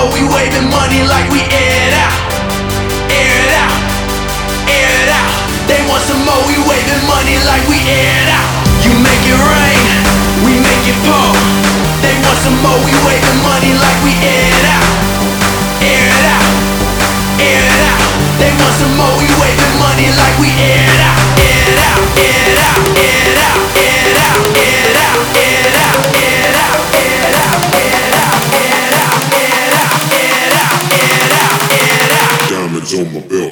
more, we waving money like we air it out. Air it out, air it out. They want some more, we waving money like we air it out. You make it rain, we make it pour. They want some more, we waving money like we air it out. Air it out, air it out. They want some more, we waving money like we air it out. Air it out, air it out, air it out, air it out, air it out, air it out, air it out, air it out, air it out, air it out, air it out, air it out, air it out, air it out. Diamonds on my belt.